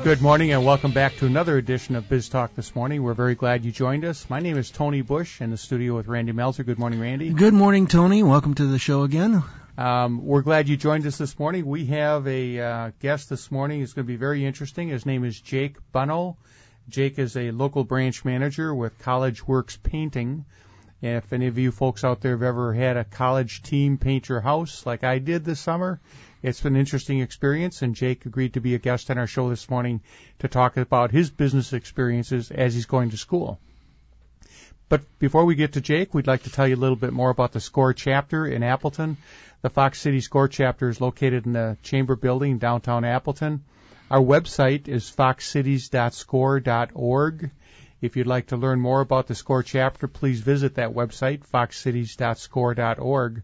Good morning and welcome back to another edition of Biz Talk this morning. We're very glad you joined us. My name is Tony Bush in the studio with Randy Melzer. Good morning, Randy. Good morning, Tony. Welcome to the show again. We're glad you joined us this morning. We have a guest this morning. It's going to be very interesting. His name is Jake Bunno. Jake is a local branch manager with College Works Painting. And if any of you folks out there have ever had a college team paint your house like I did this summer, it's been an interesting experience, and Jake agreed to be a guest on our show this morning to talk about his business experiences as he's going to school. But before we get to Jake, we'd like to tell you a little bit more about the SCORE chapter in Appleton. The Fox City SCORE chapter is located in the Chamber Building, downtown Appleton. Our website is foxcities.score.org. If you'd like to learn more about the SCORE chapter, please visit that website, foxcities.score.org.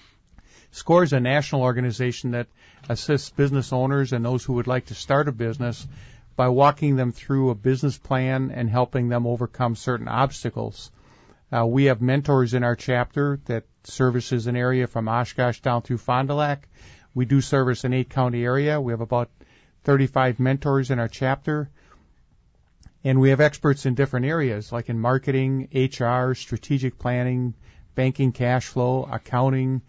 SCORE is a national organization that assists business owners and those who would like to start a business by walking them through a business plan and helping them overcome certain obstacles. We have mentors in our chapter that services an area from Oshkosh down through Fond du Lac. We do service an 8-county area. We have about 35 mentors in our chapter. And we have experts in different areas, like in marketing, HR, strategic planning, banking, cash flow, accounting.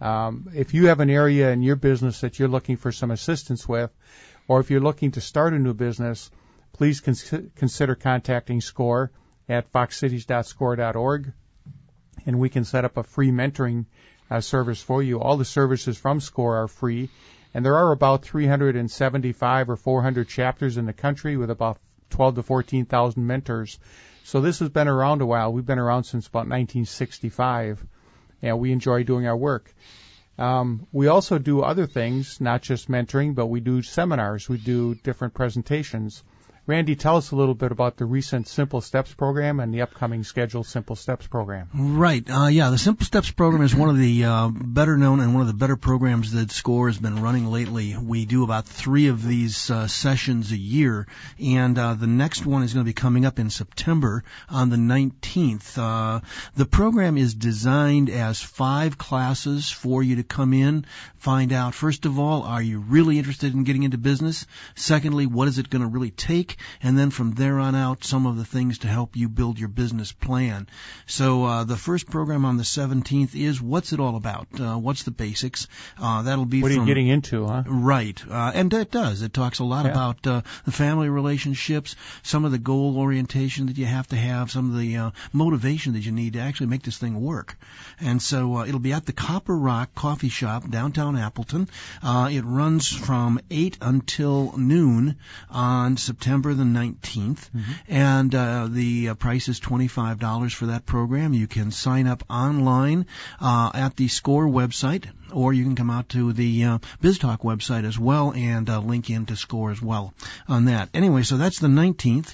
If you have an area in your business that you're looking for some assistance with, or if you're looking to start a new business, please consider contacting SCORE at foxcities.score.org, and we can set up a free mentoring service for you. All the services from SCORE are free, and there are about 375 or 400 chapters in the country with about 12 to 14,000 mentors. So this has been around a while. We've been around since about 1965. And we enjoy doing our work. We also do other things, not just mentoring, but we do seminars. We do different presentations. Randy, tell us a little bit about the recent Simple Steps program and the upcoming scheduled Simple Steps program. Right. The Simple Steps program is one of the better known and one of the better programs that SCORE has been running lately. We do about 3 of these sessions a year, and the next one is going to be coming up in September on the 19th. The program is designed as 5 classes for you to come in, find out, first of all, are you really interested in getting into business? Secondly, what is it going to really take? And then from there on out, some of the things to help you build your business plan. So the first program on the 17th is what's it all about? What's the basics? That'll be what are you getting into, huh? Right. And it does. It talks a lot about the family relationships, some of the goal orientation that you have to have, some of the motivation that you need to actually make this thing work. And so it'll be at the Copper Rock Coffee Shop, downtown Appleton. It runs from 8 until noon on September the 19th, and the price is $25 for that program. You can sign up online at the SCORE website, or you can come out to the BizTalk website as well and link into SCORE as well on that. Anyway, so that's the 19th.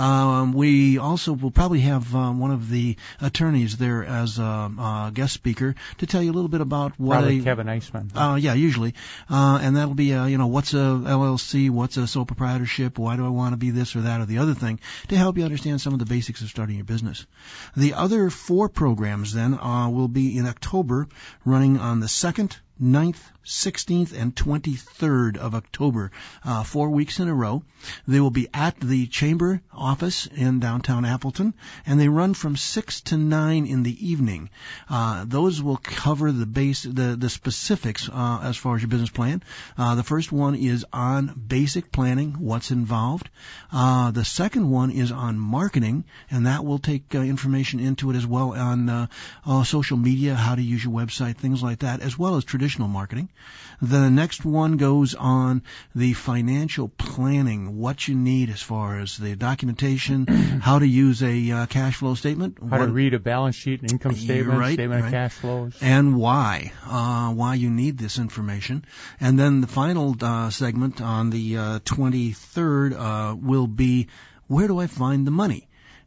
We also will probably have one of the attorneys there as a guest speaker to tell you a little bit about what probably Kevin Eisman. Usually. And that'll be, what's a LLC, what's a sole proprietorship, why do I want to be this or that or the other thing, to help you understand some of the basics of starting your business. The other 4 programs then will be in October, running on the 2nd, 9th, 16th, and 23rd of October, 4 weeks in a row. They will be at the Chamber office in downtown Appleton, and they run from 6 to 9 in the evening. Those will cover the specifics as far as your business plan. The first one is on basic planning, what's involved. The second one is on marketing, and that will take information into it as well on social media, how to use your website, things like that, as well as traditional marketing. The next one goes on the financial planning, what you need as far as the documentation, how to use a cash flow statement. How to read a balance sheet, an income statement, statement of cash flows. And why you need this information. And then the final segment on the 23rd will be, where do I find the money?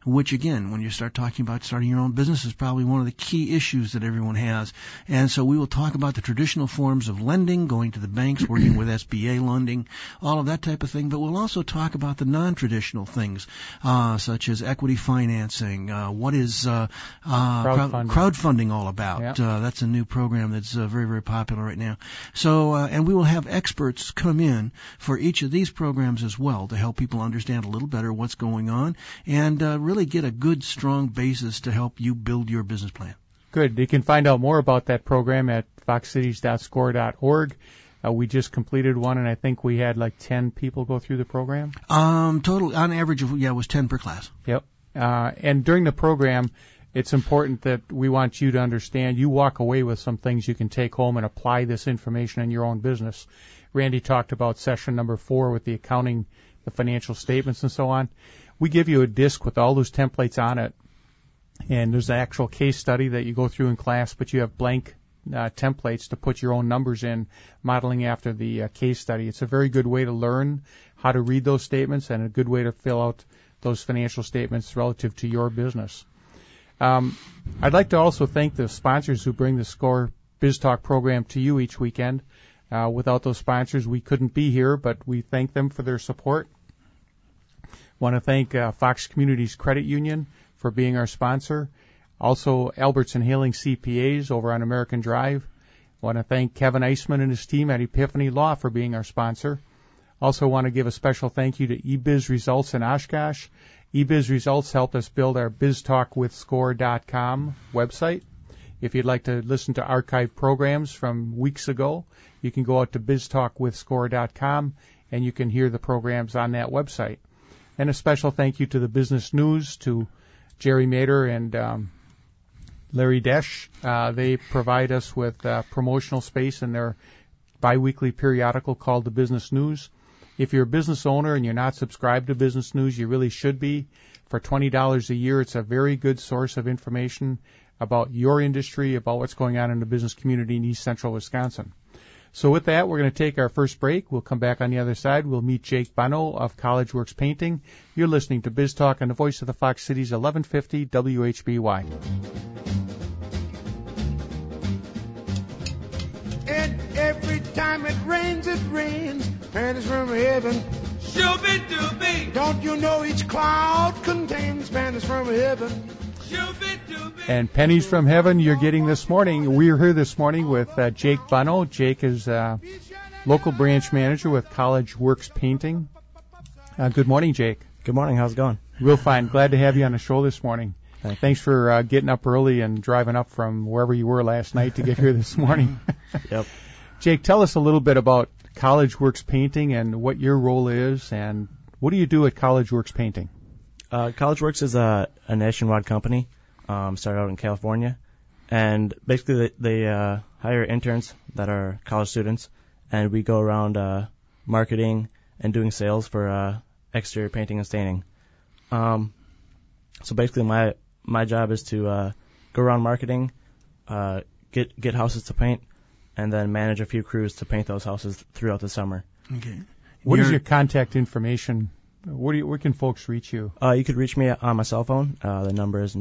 which again, when you start talking about starting your own business, is probably one of the key issues that everyone has. And so we will talk about the traditional forms of lending, going to the banks, working with SBA lending, all of that type of thing. But we'll also talk about the non-traditional things, such as equity financing. What is crowdfunding all about? Yep. That's a new program that's very, very popular right now. So, and we will have experts come in for each of these programs as well to help people understand a little better what's going on and really get a good, strong basis to help you build your business plan. Good. You can find out more about that program at foxcities.score.org. We just completed one, and I think we had like 10 people go through the program. Total, on average, it was 10 per class. Yep. And during the program, it's important that we want you to understand you walk away with some things you can take home and apply this information in your own business. Randy talked about session number 4 with the accounting, the financial statements and so on. We give you a disc with all those templates on it, and there's an actual case study that you go through in class, but you have blank templates to put your own numbers in, modeling after the case study. It's a very good way to learn how to read those statements and a good way to fill out those financial statements relative to your business. I'd like to also thank the sponsors who bring the SCORE BizTalk program to you each weekend. Without those sponsors, we couldn't be here, but we thank them for their support. Want to thank Fox Communities Credit Union for being our sponsor. Also, Albertson Hailing CPAs over on American Drive. Want to thank Kevin Eisman and his team at Epiphany Law for being our sponsor. Also want to give a special thank you to eBiz Results in Oshkosh. eBiz Results helped us build our BizTalkWithScore.com website. If you'd like to listen to archived programs from weeks ago, you can go out to BizTalkWithScore.com and you can hear the programs on that website. And a special thank you to the Business News, to Jerry Mader and Larry Desch. They provide us with promotional space in their biweekly periodical called the Business News. If you're a business owner and you're not subscribed to Business News, you really should be. For $20 a year, it's a very good source of information about your industry, about what's going on in the business community in East Central Wisconsin. So with that, we're going to take our first break. We'll come back on the other side. We'll meet Jake Buno of College Works Painting. You're listening to Biz Talk on the voice of the Fox Cities, 1150 WHBY. And every time it rains, pennies from heaven. Shooby-dooby. Don't you know each cloud contains pennies from heaven? Shooby-dooby. And pennies from heaven you're getting this morning. We're here this morning with Jake Buno. Jake is local branch manager with College Works Painting. Good morning, Jake. Good morning. How's it going? Real fine. Glad to have you on the show this morning. Thanks for getting up early and driving up from wherever you were last night to get here this morning. Yep. Jake, tell us a little bit about College Works Painting and what your role is, and what do you do at College Works Painting? College Works is a nationwide company, started out in California, and basically they hire interns that are college students, and we go around marketing and doing sales for exterior painting and staining. So basically my job is to go around marketing, get houses to paint, and then manage a few crews to paint those houses throughout the summer. Okay. What is your contact information? Where can folks reach you? You could reach me on my cell phone. The number is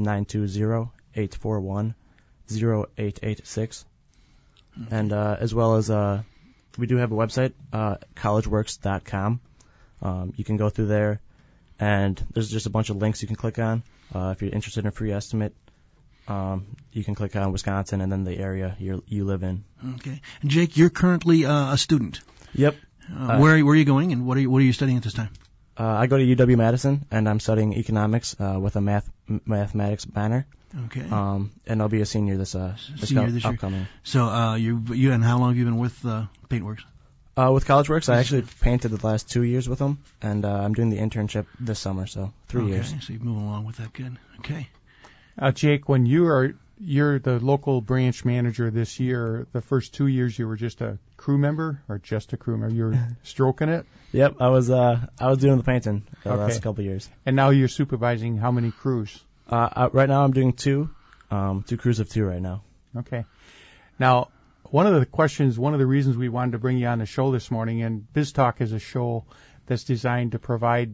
920-841-0886. And as well as we do have a website, collegeworks.com. You can go through there, and there's just a bunch of links you can click on. If you're interested in a free estimate, you can click on Wisconsin and then the area you live in. Okay. And Jake, you're currently a student. Yep. Where are you going, and what are you studying at this time? I go to UW-Madison, and I'm studying economics with a mathematics minor. Okay. And I'll be a senior this upcoming. Year. So you and how long have you been with Paintworks? With College Works, I actually painted the last 2 years with them, and I'm doing the internship this summer, so 3 years. Okay, so you're moving along with that. Good. Okay. Jake, when you're the local branch manager this year, the first 2 years you were just a crew member, or just a crew member? You were stroking it? Yep, I was doing the painting the last couple of years. And now you're supervising how many crews? Right now I'm doing two crews of two right now. Okay. Now, one of the reasons we wanted to bring you on the show this morning, and Biz Talk is a show that's designed to provide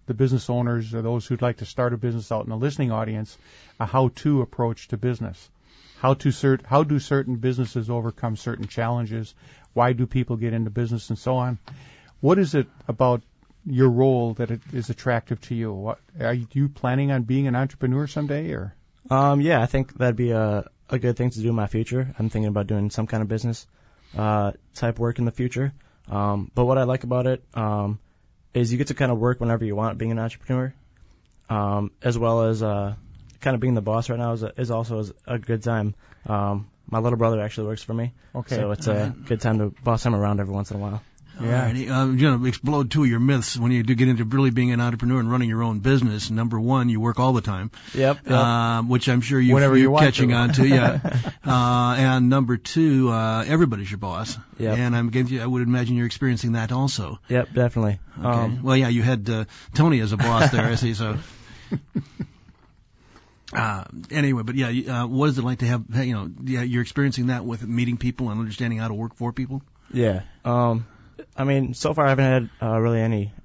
the business owners or those who'd like to start a business out in the listening audience a how-to approach to business. How do certain businesses overcome certain challenges? Why do people get into business and so on? What is it about your role that it is attractive to you? What, are you planning on being an entrepreneur someday, or? Yeah, I think that'd be a good thing to do in my future. I'm thinking about doing some kind of business type work in the future. But what I like about it is you get to kind of work whenever you want, being an entrepreneur, as well as kind of being the boss right now is also a good time. My little brother actually works for me, so it's a good time to boss him around every once in a while. Yeah. I'm going to explode two of your myths when you do get into really being an entrepreneur and running your own business. Number one, you work all the time. Yep. Which I'm sure you're catching on to. Yeah. And number two, everybody's your boss. Yep. And I would imagine you're experiencing that also. Yep, definitely. Okay. Well, yeah, you had Tony as a boss there, I see. So. Anyway, but yeah, what is it like to have, you're experiencing that with meeting people and understanding how to work for people? Yeah. I mean, so far I haven't had really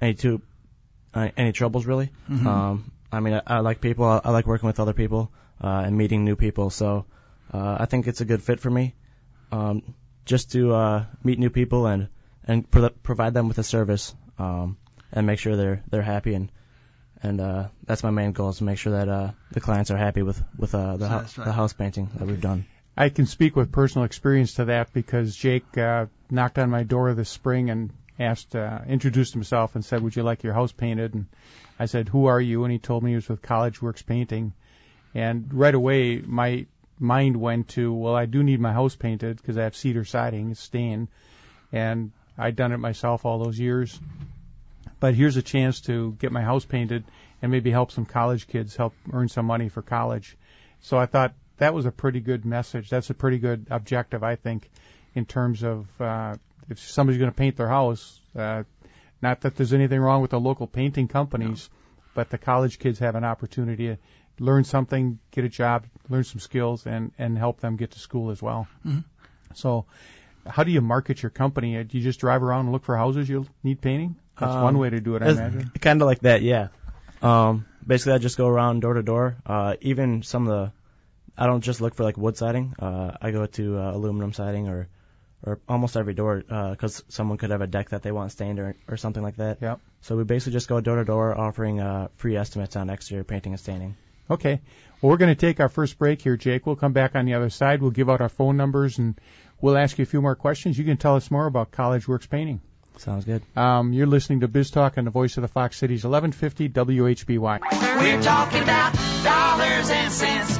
any troubles really. Mm-hmm. I mean, I like people. I like working with other people and meeting new people. So I think it's a good fit for me. Just to meet new people and provide them with a service and make sure they're happy and that's my main goal, is to make sure that the clients are happy with the house painting that we've done. I can speak with personal experience to that because Jake knocked on my door this spring and introduced himself and said, "Would you like your house painted?" And I said, "Who are you?" And he told me he was with College Works Painting. And right away, my mind went to, well, I do need my house painted because I have cedar siding, it's stained, and I'd done it myself all those years. But here's a chance to get my house painted and maybe help some college kids help earn some money for college. So I thought that was a pretty good message. That's a pretty good objective, I think, in terms of if somebody's going to paint their house, not that there's anything wrong with the local painting companies, but the college kids have an opportunity to learn something, get a job, learn some skills, and help them get to school as well. Mm-hmm. So how do you market your company? Do you just drive around and look for houses you need painting? That's one way to do it, I imagine. Kind of like that, yeah. Basically, I just go around door to door. Even some of I don't just look for like wood siding. I go to aluminum siding or almost every door because someone could have a deck that they want stained or something like that. Yep. So we basically just go door to door offering free estimates on exterior painting and staining. Okay. Well, we're going to take our first break here, Jake. We'll come back on the other side. We'll give out our phone numbers and we'll ask you a few more questions. You can tell us more about College Works Painting. Sounds good. You're listening to Biz Talk on the voice of the Fox Cities, 1150 WHBY. We're talking about dollars and cents,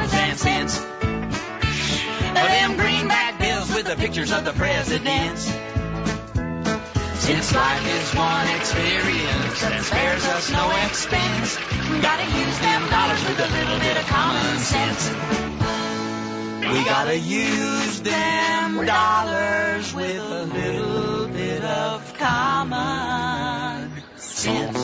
them greenback bills with the pictures of the presidents. Since life is one experience that spares us no expense, we gotta use them dollars with a little bit of common sense. We gotta use them dollars with a little bit of common sense.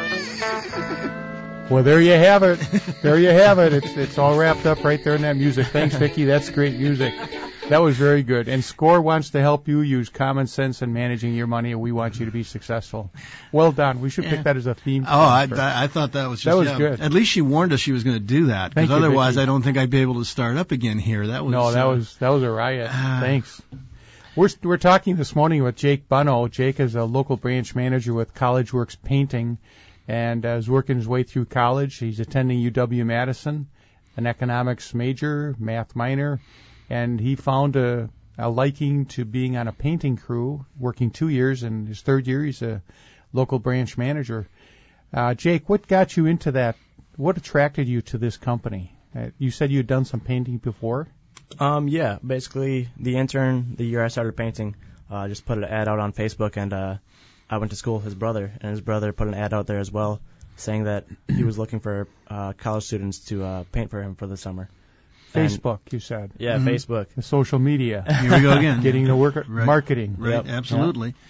Well, there you have it. There you have it. It's all wrapped up right there in that music. Thanks, Vicki. That's great music. That was very good. And SCORE wants to help you use common sense in managing your money, and we want you to be successful. Well done. We should pick that as a theme. Oh, I thought that was just... That was good. At least she warned us she was going to do that, because otherwise I don't think I'd be able to start up again here. That was a riot. Thanks. We're talking this morning with Jake Bunno. Jake is a local branch manager with College Works Painting, and is working his way through college. He's attending UW-Madison, an economics major, math minor, and he found a liking to being on a painting crew, working 2 years. In his third year, he's a local branch manager. Jake, what got you into that? What attracted you to this company? You said you had done some painting before? Yeah, basically the year I started painting, just put an ad out on Facebook, and I went to school with his brother, and his brother put an ad out there as well, saying that he was looking for college students to paint for him for the summer. Facebook, you said. Yeah, Facebook. The social media. Here we go again. Getting to work at marketing. Right, yep. Absolutely.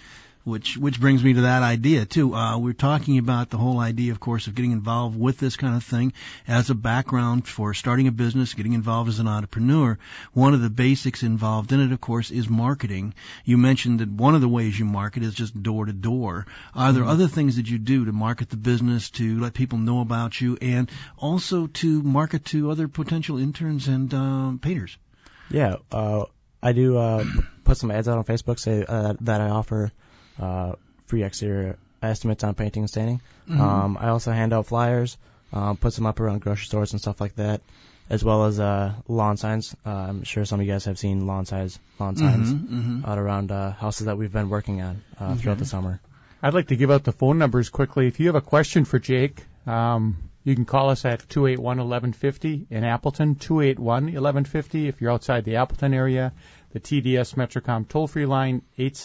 Which brings me to that idea too. We're talking about the whole idea, of course, of getting involved with this kind of thing as a background for starting a business, getting involved as an entrepreneur. One of the basics involved in it, of course, is marketing. You mentioned that one of the ways you market is just door to door. Are there other things that you do to market the business, to let people know about you, and also to market to other potential interns and painters? Yeah, I do put some ads out on Facebook, say that I offer free exterior estimates on painting and staining. Mm-hmm. I also hand out flyers, put some up around grocery stores and stuff like that, as well as lawn signs. I'm sure some of you guys have seen lawn signs out around houses that we've been working on throughout the summer. I'd like to give out the phone numbers quickly. If you have a question for Jake, you can call us at 281-1150 in Appleton, 281-1150 if you're outside the Appleton area. The TDS Metrocom toll-free line,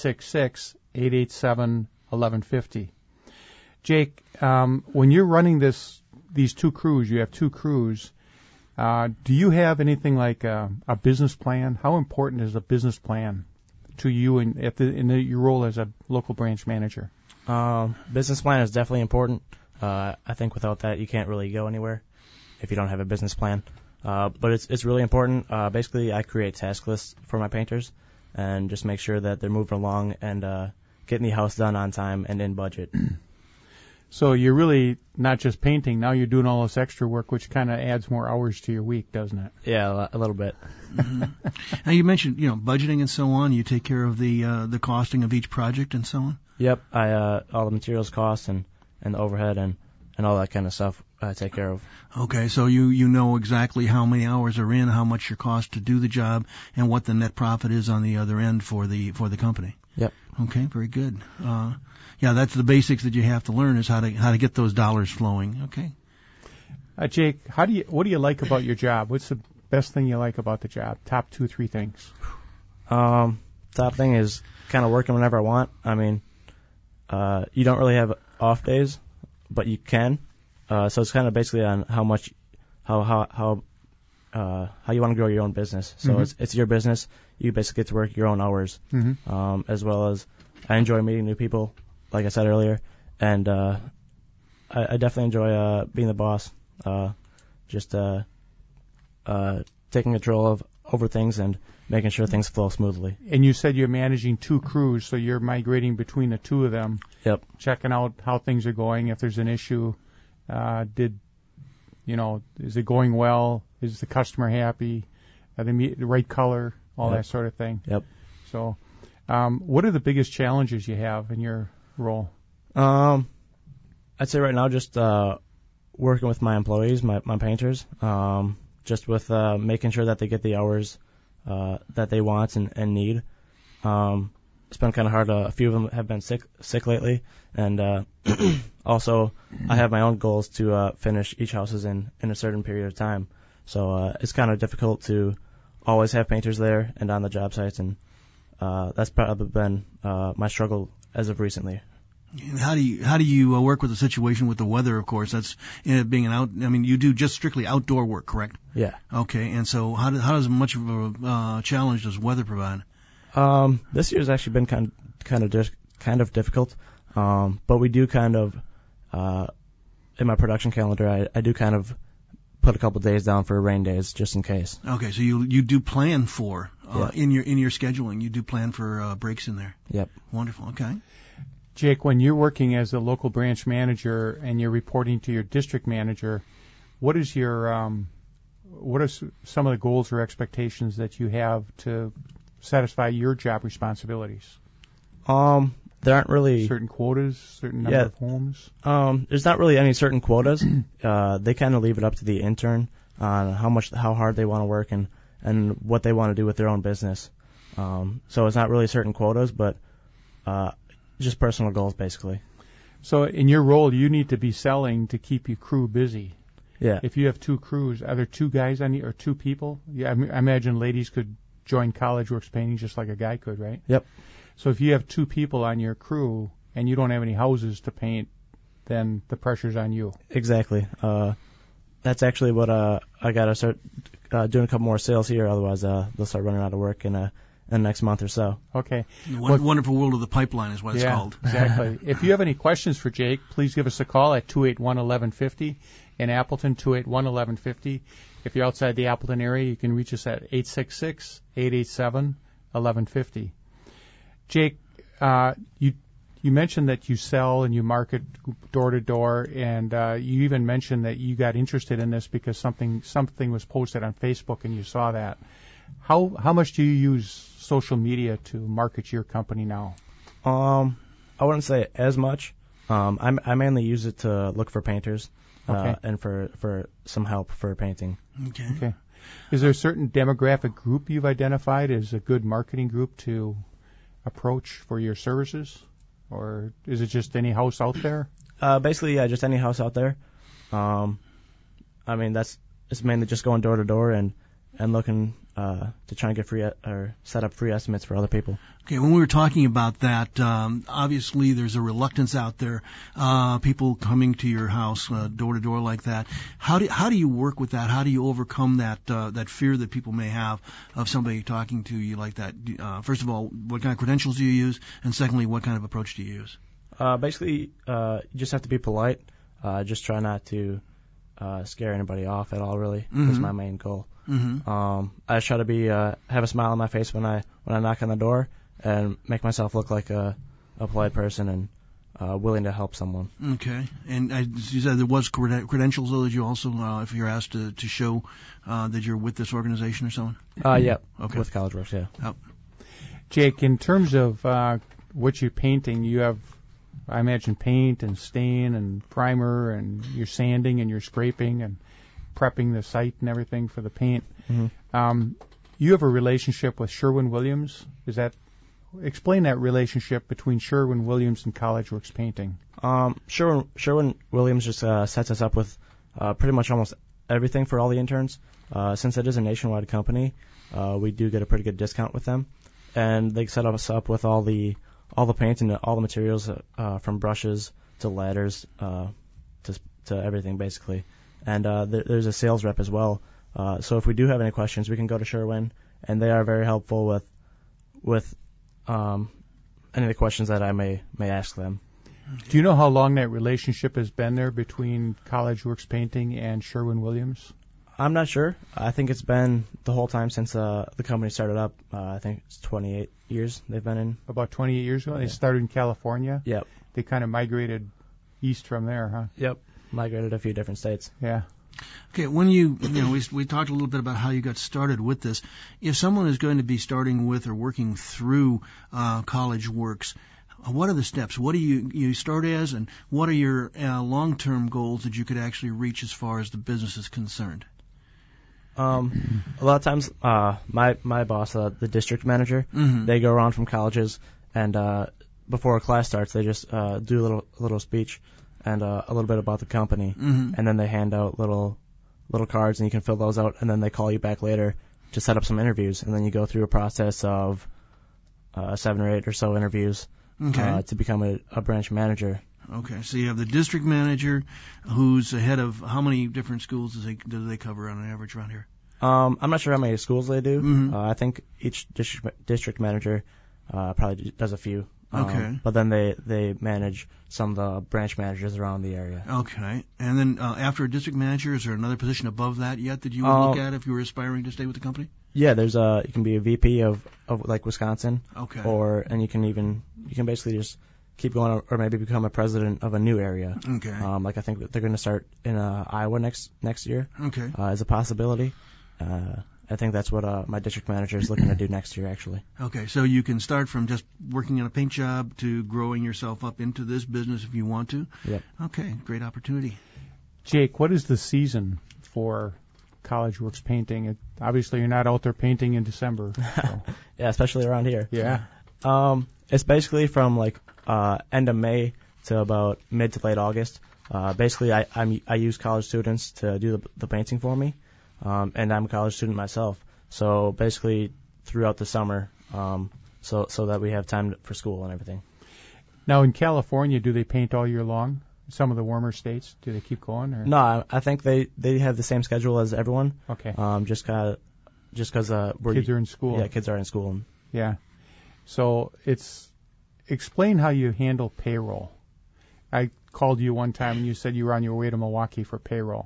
866-887-1150. Jake, when you're running these two crews, you have two crews, do you have anything like a business plan? How important is a business plan to you in your role as a local branch manager? Business plan is definitely important. I think without that, you can't really go anywhere if you don't have a business plan. But it's really important. Basically, I create task lists for my painters and just make sure that they're moving along and getting the house done on time and in budget. So you're really not just painting. Now you're doing all this extra work, which kind of adds more hours to your week, doesn't it? Yeah, a little bit. Mm-hmm. Now you mentioned, budgeting and so on. You take care of the costing of each project and so on? Yep. All the materials costs and the overhead and all that kind of stuff I take care of. Okay, so you know exactly how many hours are in, how much your cost to do the job, and what the net profit is on the other end for the company. Yep. Okay, very good. Yeah, that's the basics that you have to learn, is how to get those dollars flowing. Okay. Jake, what do you like about your job? What's the best thing you like about the job? Top 2-3 things. Top thing is kind of working whenever I want. I mean, you don't really have off days, but you can. So it's kind of basically on how you want to grow your own business. So it's your business. You basically get to work your own hours, as well as I enjoy meeting new people, like I said earlier, and I definitely enjoy being the boss. Just taking control over things and making sure things flow smoothly. And you said you're managing two crews, so you're migrating between the two of them. Yep. Checking out how things are going. If there's an issue, is it going well? Is the customer happy? Are they the right color? All that sort of thing. Yep. So, what are the biggest challenges you have in your role? I'd say right now just working with my employees, my painters, just with making sure that they get the hours that they want and need. It's been kind of hard. A few of them have been sick lately, and also I have my own goals to finish each houses in a certain period of time. So it's kind of difficult to always have painters there and on the job sites, and that's probably been my struggle as of recently. How do you work with the situation with the weather? Of course, that's being you do just strictly outdoor work, correct? Yeah. Okay, and so how does much of a challenge does weather provide? This year's actually been kind of difficult, but we do kind of in my production calendar I do kind of put a couple days down for rain days just in case. Okay, so you do plan for in your scheduling, you do plan for breaks in there. Yep. Wonderful. Okay. Jake, when you're working as a local branch manager and you're reporting to your district manager, what are some of the goals or expectations that you have to satisfy your job responsibilities? There aren't really certain quotas, certain number of homes. There's not really any certain quotas. They kind of leave it up to the intern on how hard they want to work and what they want to do with their own business. So it's not really certain quotas, but just personal goals basically. So in your role, you need to be selling to keep your crew busy. Yeah. If you have two crews, are there two guys or two people? Yeah, I imagine ladies could join College Works Painting just like a guy could, right? Yep. So if you have two people on your crew and you don't have any houses to paint, then the pressure's on you. Exactly. That's actually what I got to start doing a couple more sales here. Otherwise, they'll start running out of work, and in the next month or so. Okay. The wonderful world of the pipeline is what it's called. Exactly. If you have any questions for Jake, please give us a call at 281-1150. In Appleton, 281-1150. If you're outside the Appleton area, you can reach us at 866-887-1150. Jake, you mentioned that you sell and you market door to door, and you even mentioned that you got interested in this because something was posted on Facebook and you saw that. How much do you use social media to market your company now? I wouldn't say as much. I mainly use it to look for painters. Okay. And for some help for painting. Okay. Is there a certain demographic group you've identified as a good marketing group to approach for your services? Or is it just any house out there? Basically, yeah, just any house out there. I mean, it's mainly just going door to door and looking to try and get free or set up free estimates for other people. Okay, when we were talking about that, obviously there's a reluctance out there, people coming to your house door to door like that. How do you work with that? How do you overcome that fear that people may have of somebody talking to you like that? First of all, what kind of credentials do you use? And secondly, what kind of approach do you use? Basically, you just have to be polite. Just try not to scare anybody off at all, really. Mm-hmm. That's my main goal. Mm-hmm. I just try to be have a smile on my face when I knock on the door and make myself look like a polite person and willing to help someone. Okay. And you said there was credentials, though, that you also, if you're asked to show that you're with this organization or so on? Yeah. Okay. With College Works, yeah. Yep. Jake, in terms of what you're painting, you have, I imagine, paint and stain and primer, and you're sanding and you're scraping and prepping the site and everything for the paint. Mm-hmm. You have a relationship with Sherwin-Williams. Explain that relationship between Sherwin-Williams and College Works Painting. Sherwin-Williams just sets us up with pretty much almost everything for all the interns. Since it is a nationwide company, we do get a pretty good discount with them, and they set us up with all the paint and all the materials from brushes to ladders to everything basically. And there's a sales rep as well. So if we do have any questions, we can go to Sherwin, and they are very helpful with any of the questions that I may ask them. Do you know how long that relationship has been there between College Works Painting and Sherwin-Williams? I'm not sure. I think it's been the whole time since the company started up. I think it's 28 years they've been in. About 28 years ago? Yeah. They started in California? Yep. They kind of migrated east from there, huh? Yep. Migrated a few different states. Yeah. Okay, when we talked a little bit about how you got started with this. If someone is going to be starting with or working through College Works, what are the steps? What do you start as, and what are your long-term goals that you could actually reach as far as the business is concerned? A lot of times, my boss, the district manager, mm-hmm. they go around from colleges, and before a class starts, they just do a little speech and a little bit about the company, mm-hmm. and then they hand out little cards, and you can fill those out, and then they call you back later to set up some interviews, and then you go through a process of 7 or 8 or so interviews to become a branch manager. Okay, so you have the district manager, who's the head of how many different schools do they cover on an average around here? I'm not sure how many schools they do. Mm-hmm. I think each district manager probably does a few. Okay. But then they manage some of the branch managers around the area. Okay. And then after a district manager, is there another position above that yet that you would look at if you were aspiring to stay with the company? Yeah, there's you can be a VP of like Wisconsin. Okay. And you can basically just keep going, or maybe become a president of a new area. Okay. Like I think that they're going to start in Iowa next year. Okay. As a possibility. I think that's what my district manager is looking to do next year, actually. Okay, so you can start from just working in a paint job to growing yourself up into this business if you want to. Yep. Okay, great opportunity. Jake, what is the season for College Works Painting? Obviously, you're not out there painting in December. So. Yeah, especially around here. Yeah. It's basically from like end of May to about mid to late August. Basically, I use college students to do the painting for me. And I'm a college student myself, so basically throughout the summer, so that we have time for school and everything. Now in California, do they paint all year long? Some of the warmer states, do they keep going? Or? No, I think they have the same schedule as everyone. Okay. Just because kids are in school. Yeah, kids are in school. Yeah. So explain how you handle payroll. I called you one time and you said you were on your way to Milwaukee for payroll.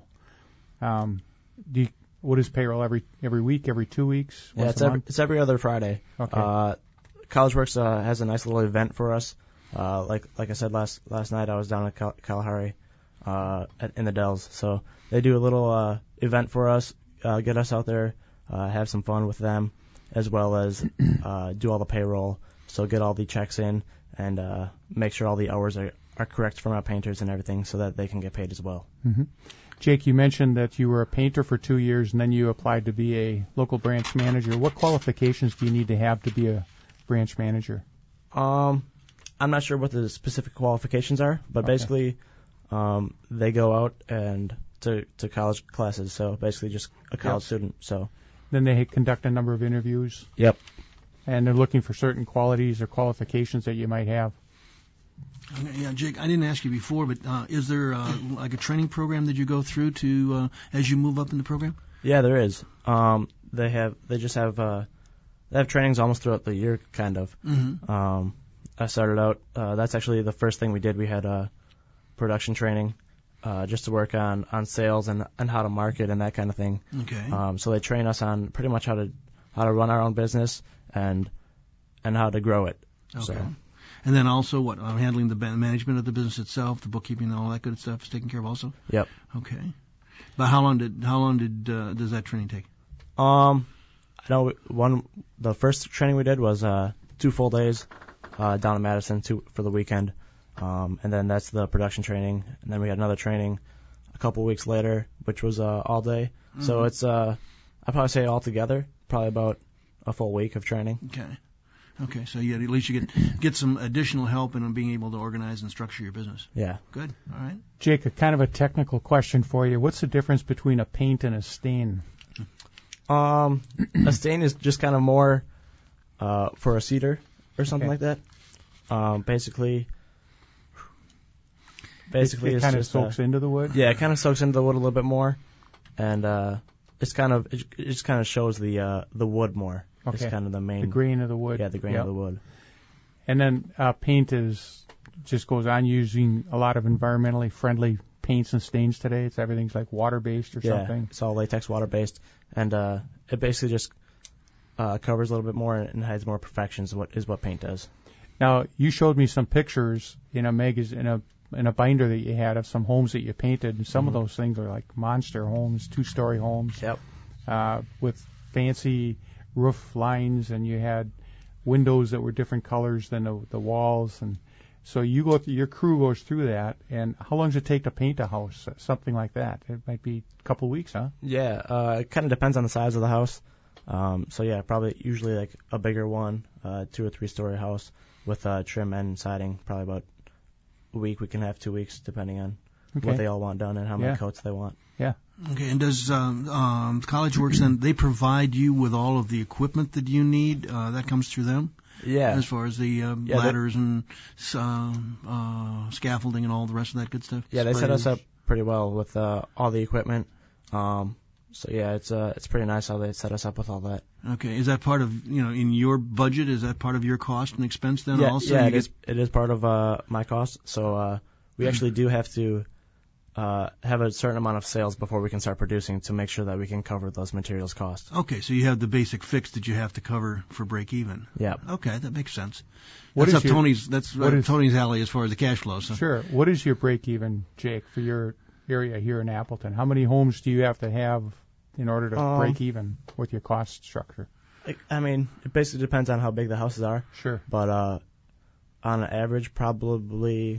What is payroll, every week, every 2 weeks? Yeah, it's every other Friday. Okay. CollegeWorks has a nice little event for us. Like I said last night, I was down at Kalahari in the Dells. So they do a little event for us, get us out there, have some fun with them, as well as do all the payroll. So get all the checks in and make sure all the hours are correct from our painters and everything, so that they can get paid as well. Mm-hmm. Jake, you mentioned that you were a painter for 2 years and then you applied to be a local branch manager. What qualifications do you need to have to be a branch manager? I'm not sure what the specific qualifications are, but basically they go out and to college classes, so basically just a college student. So then they conduct a number of interviews. Yep. And they're looking for certain qualities or qualifications that you might have. Yeah, Jake, I didn't ask you before, but is there like a training program that you go through to as you move up in the program? Yeah, there is. They have trainings almost throughout the year, kind of. Mm-hmm. I started out. That's actually the first thing we did. We had production training, just to work on sales and how to market and that kind of thing. Okay. So they train us on pretty much how to run our own business and how to grow it. Okay. So. And then also what? Handling the management of the business itself, the bookkeeping, and all that good stuff is taken care of also. Yep. Okay. But how long does that training take? I know the first training we did was 2 full days down in Madison, 2 for the weekend, and then that's the production training. And then we had another training a couple weeks later, which was all day. Mm-hmm. So it's I'd probably say altogether probably about a full week of training. Okay, so at least you get some additional help in being able to organize and structure your business. Yeah. Good. All right. Jake, a kind of a technical question for you. What's the difference between a paint and a stain? A stain is just kind of more for a cedar or something like that. Basically it kind of soaks into the wood. Yeah, it kind of soaks into the wood a little bit more, and it just kind of shows the wood more. Okay. It's kind of the grain of the wood. Yeah, the grain of the wood. And then paint just goes on using a lot of environmentally friendly paints and stains today. Everything's like water-based or something. It's all latex water-based, and it basically just covers a little bit more and hides more perfections. Is what paint does. Now, you showed me some pictures in a magazine, in a binder that you had of some homes that you painted, and some of those things are like monster homes, 2-story homes. Yep. With fancy roof lines, and you had windows that were different colors than the walls, and so your crew goes through that. And how long does it take to paint a house? Something like that. It might be a couple of weeks, huh? Yeah, it kind of depends on the size of the house. So yeah, probably usually like a bigger one, 2 or 3-story house with trim and siding, probably about a week. We can have 2 weeks depending on what they all want done and how many coats they want. Yeah. Okay, and does CollegeWorks then, they provide you with all of the equipment that you need? That comes through them? Yeah. As far as the ladders and scaffolding and all the rest of that good stuff? Yeah, they set us up pretty well with all the equipment. So yeah, it's pretty nice how they set us up with all that. Okay, is that part of, in your budget, is that part of your cost and expense then also? Yeah, it is part of my cost. So we actually do have to have a certain amount of sales before we can start producing to make sure that we can cover those materials costs. Okay, so you have the basic fix that you have to cover for break even. Yeah. Okay, that makes sense. That's Tony's alley as far as the cash flow. So. Sure. What is your break even, Jake, for your area here in Appleton? How many homes do you have to have in order to break even with your cost structure? I mean, it basically depends on how big the houses are. Sure. But on an average, probably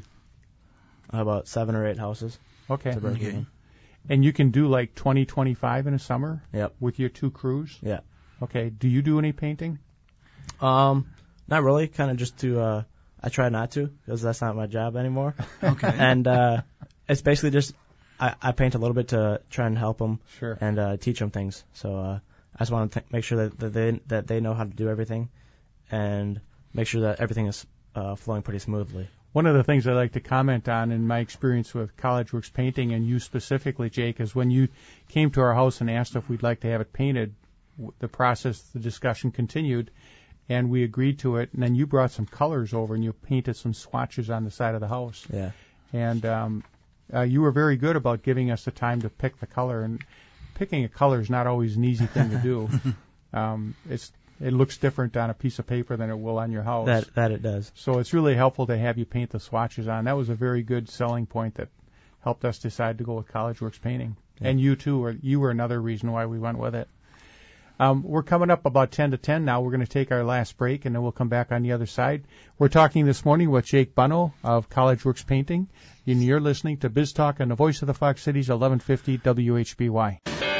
about 7 or 8 houses. Okay. To break even. And you can do like 20, 25 in a summer? Yep. With your 2 crews? Yeah. Okay. Do you do any painting? Not really. Kind of just to, I try not to because that's not my job anymore. Okay. And it's basically just, I paint a little bit to try and help them. Sure. And teach them things. So I just want to make sure that they know how to do everything and make sure that everything is flowing pretty smoothly. One of the things I like to comment on in my experience with CollegeWorks painting, and you specifically, Jake, is when you came to our house and asked if we'd like to have it painted, the discussion continued, and we agreed to it. And then you brought some colors over, and you painted some swatches on the side of the house. Yeah. And you were very good about giving us the time to pick the color. And picking a color is not always an easy thing to do. It looks different on a piece of paper than it will on your house. That it does. So it's really helpful to have you paint the swatches on. That was a very good selling point that helped us decide to go with College Works Painting. Yeah. And you were another reason why we went with it. We're coming up about 10 to 10 now. We're going to take our last break, and then we'll come back on the other side. We're talking this morning with Jake Buno of College Works Painting, and you're listening to Biz Talk on the Voice of the Fox Cities, 1150 WHBY.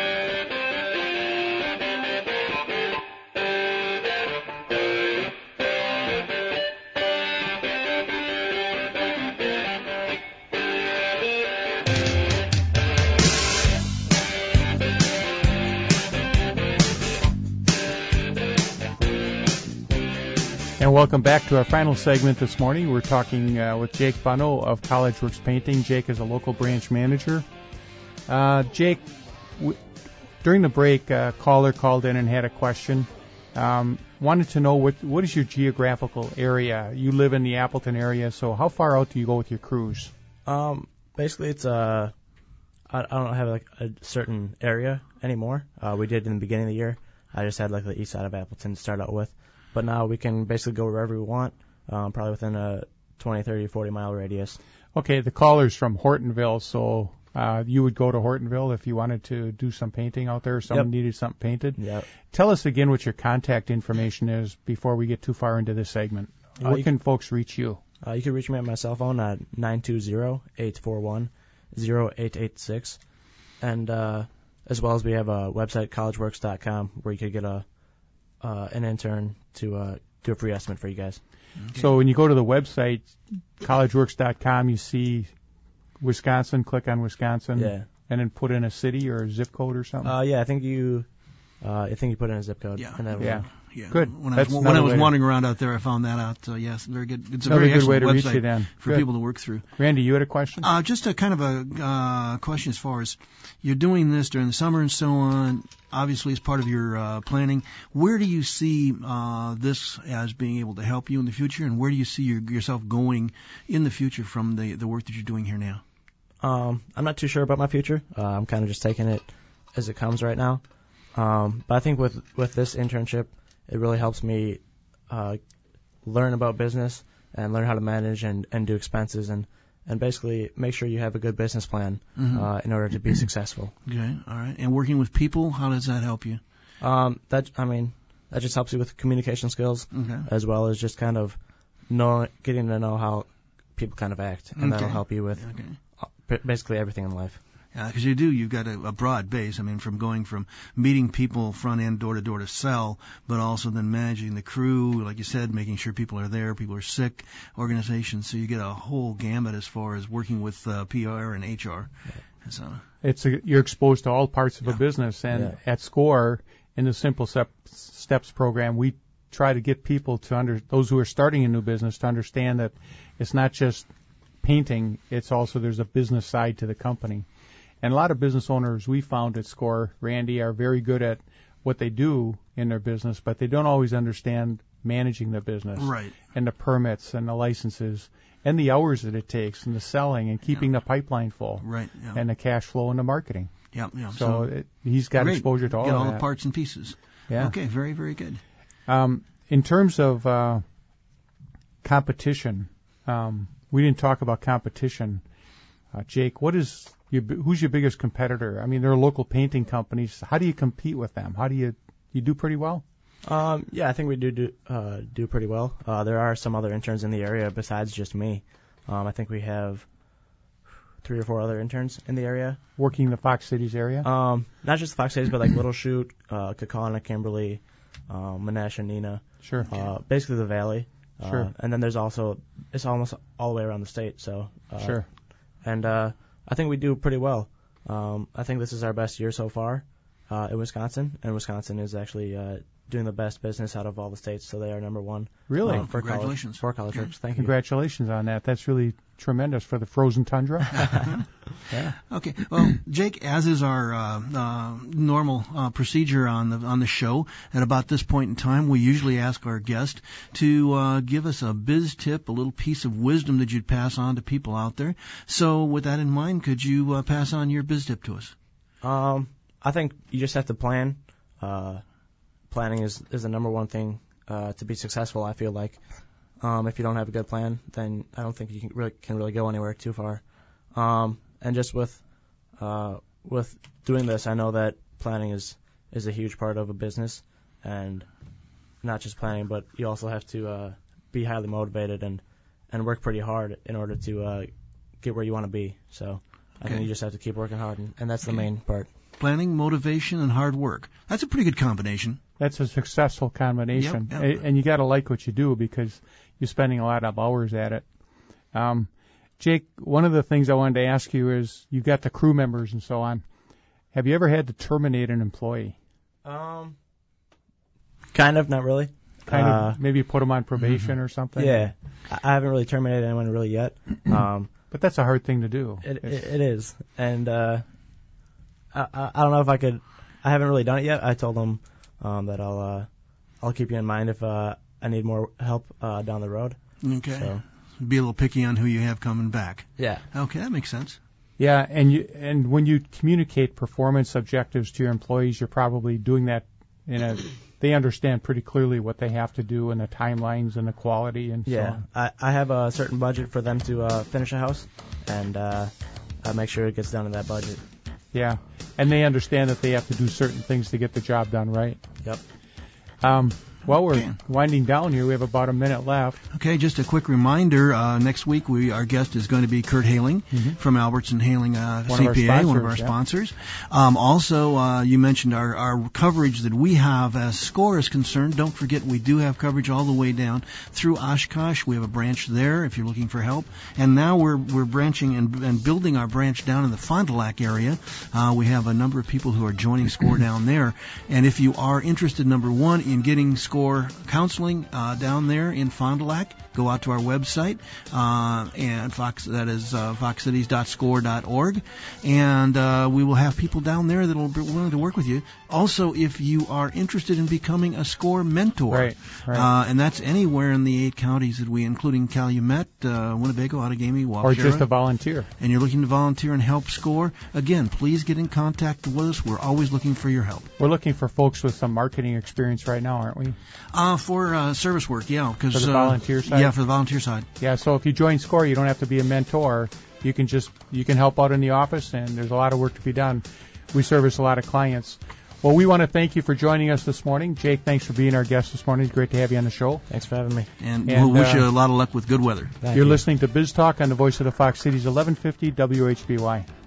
And welcome back to our final segment this morning. We're talking with Jake Buno of College Works Painting. Jake is a local branch manager. Jake, during the break, a caller called in and had a question. Wanted to know what is your geographical area? You live in the Appleton area, so how far out do you go with your crews? Basically, it's I don't have like a certain area anymore. We did in the beginning of the year. I just had like the east side of Appleton to start out with. But now we can basically go wherever we want, probably within a 20, 30, 40-mile radius. Okay, the caller's from Hortonville, so you would go to Hortonville if you wanted to do some painting out there, or someone needed something painted. Yep. Tell us again what your contact information is before we get too far into this segment. Where can folks reach you? You can reach me at my cell phone at 920-841-0886. And as well as we have a website, collegeworks.com, where you could get an intern to do a free estimate for you guys. Okay. So when you go to the website, collegeworks.com, you see Wisconsin, click on Wisconsin, and then put in a city or a zip code or something? I think you put in a zip code. Yeah. And then yeah. Good. When I was wandering around out there, I found that out. Yes, very good. It's a very good way to excellent reach you then. For people to work through. Randy, you had a question? Just a kind of a question as far as you're doing this during the summer and so on. Obviously, as part of your planning, where do you see this as being able to help you in the future, and where do you see yourself going in the future from the work that you're doing here now? I'm not too sure about my future. I'm kind of just taking it as it comes right now. But I think with this internship, it really helps me learn about business and learn how to manage and do expenses and basically make sure you have a good business plan in order to be successful. Okay, all right. And working with people, how does that help you? That just helps you with communication skills, as well as just kind of getting to know how people kind of act, and that'll help you with basically everything in life. Yeah, because you've got a broad base. I mean, from going from meeting people front end, door to door to sell, but also then managing the crew, like you said, making sure people are there, people are sick, organizations. So you get a whole gamut as far as working with PR and HR. So you're exposed to all parts of a business, and at SCORE, in the Simple Steps program, we try to get people those who are starting a new business to understand that it's not just painting; it's also there's a business side to the company. And a lot of business owners we found at SCORE, Randy, are very good at what they do in their business, but they don't always understand managing the business. Right. And the permits and the licenses and the hours that it takes and the selling and keeping the pipeline full. Right. Yeah. And the cash flow and the marketing. Yeah. So he's got exposure to all of that. Get all the parts and pieces. Yeah. Okay. Very, very good. In terms of competition, we didn't talk about competition. Jake, who's your biggest competitor? I mean, there are local painting companies. How do you compete with them? How do you do pretty well? I think we do pretty well. There are some other interns in the area besides just me. I think we have 3 or 4 other interns in the area. Working in the Fox Cities area? Not just the Fox Cities, but like Little Chute, Kaukauna, Kimberly, Menasha, Neenah. Sure. Basically the valley. Sure. And then there's also, it's almost all the way around the state. So. Sure. And I think we do pretty well. I think this is our best year so far in Wisconsin, and Wisconsin is actually doing the best business out of all the states, so they are number one. Really? For Congratulations. For College Works. Thank you. Congratulations on that. That's really tremendous for the frozen tundra. Yeah. Okay. Well, Jake, as is our normal procedure on the show, at about this point in time, we usually ask our guest to give us a biz tip, a little piece of wisdom that you'd pass on to people out there. So, with that in mind, could you pass on your biz tip to us? I think you just have to plan. Planning is the number one thing to be successful, I feel like. If you don't have a good plan, then I don't think you can really go anywhere too far. And just with doing this, I know that planning is a huge part of a business, and not just planning, but you also have to be highly motivated and work pretty hard in order to get where you want to be. So I think you just have to keep working hard, and that's the main part. Planning, motivation, and hard work. That's a pretty good combination. That's a successful combination. Yep. And you got to like what you do because you're spending a lot of hours at it. Jake, one of the things I wanted to ask you is you've got the crew members and so on. Have you ever had to terminate an employee? Kind of, not really. Kind of, maybe put them on probation or something? Yeah. I haven't really terminated anyone really yet. But that's a hard thing to do. It is. And I don't know if I could. I haven't really done it yet. I told them that I'll keep you in mind if I need more help down the road. Okay. So. Be a little picky on who you have coming back. Yeah. Okay, that makes sense. Yeah, and when you communicate performance objectives to your employees, you're probably doing that they understand pretty clearly what they have to do and the timelines and the quality and so on. I have a certain budget for them to finish a house, and I make sure it gets done in that budget. Yeah, and they understand that they have to do certain things to get the job done right. Yep. Well, we're winding down here. We have about a minute left. Okay, just a quick reminder. Next week, our guest is going to be Kurt Haling from Albertson Haling CPA, one of our sponsors. Also, you mentioned our coverage that we have as SCORE is concerned. Don't forget, we do have coverage all the way down through Oshkosh. We have a branch there if you're looking for help. And now we're branching and building our branch down in the Fond du Lac area. We have a number of people who are joining SCORE down there. And if you are interested, number one, in getting SCORE counseling down there in Fond du Lac, go out to our website, and foxcities.score.org, and we will have people down there that will be willing to work with you. Also, if you are interested in becoming a SCORE mentor, right. And that's anywhere in the 8 counties that we, including Calumet, Winnebago, Outagamie, Waukegan, or just a volunteer, and you're looking to volunteer and help SCORE, again, please get in contact with us. We're always looking for your help. We're looking for folks with some marketing experience right now, aren't we? For service work, yeah. For the volunteer side? Yeah, for the volunteer side. Yeah, so if you join SCORE, you don't have to be a mentor. You can help out in the office, and there's a lot of work to be done. We service a lot of clients. Well, we want to thank you for joining us this morning. Jake, thanks for being our guest this morning. It's great to have you on the show. Thanks for having me. And we'll wish you a lot of luck with good weather. You're listening to Biz Talk on the Voice of the Fox Cities, 1150 WHBY.